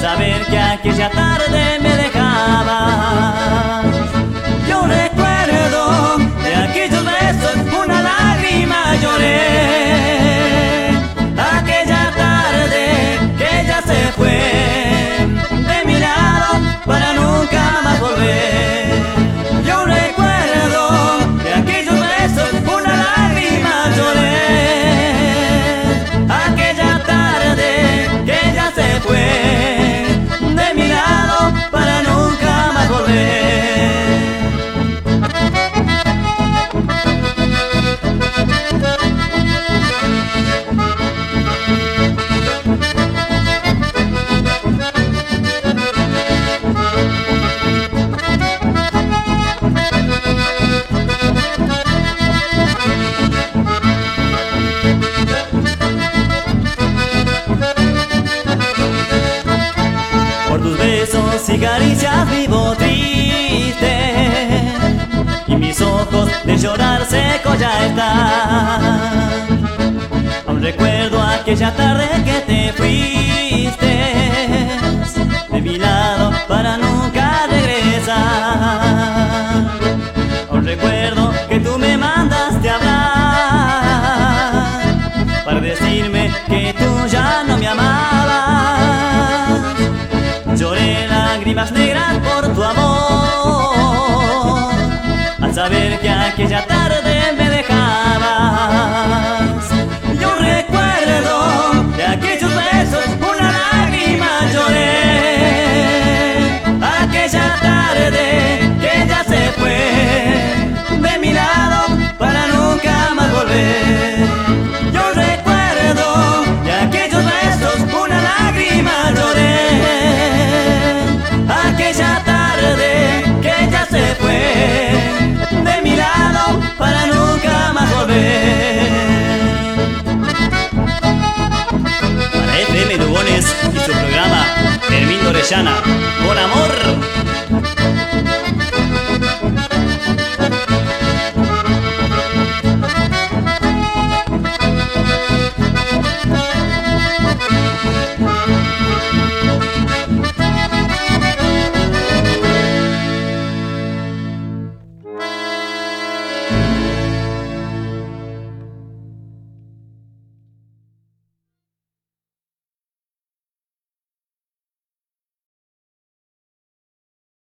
saber que aquella tarde me dejabas. Yo recuerdo de aquellos besos, una lágrima lloré. Aquella tarde que ella se fue de mi lado para nunca más volver. Yo recuerdo de aquellos besos, una lágrima lloré. Aquella tarde que ella se fue de mi lado para nunca más volver. Por tus besos y caricias vivo triste, y mis ojos de llorar secos ya están. Aún recuerdo aquella tarde que te fuiste de mi lado para nunca regresar. Aún recuerdo que tú me mandaste a hablar para decirme que tú ya no me amabas. Lloré lágrimas negras por tu amor, al saber que aquella tarde me dejabas. Yo recuerdo de aquellos besos, una lágrima lloré. Aquella tarde que ella se fue de mi lado para nunca más volver. Yo recuerdo de aquellos besos, una lágrima lloré. Aquella tarde que ella se fue de mi lado para nunca más volver. Para FM Lugones y su programa Hermindo Orellana, con amor.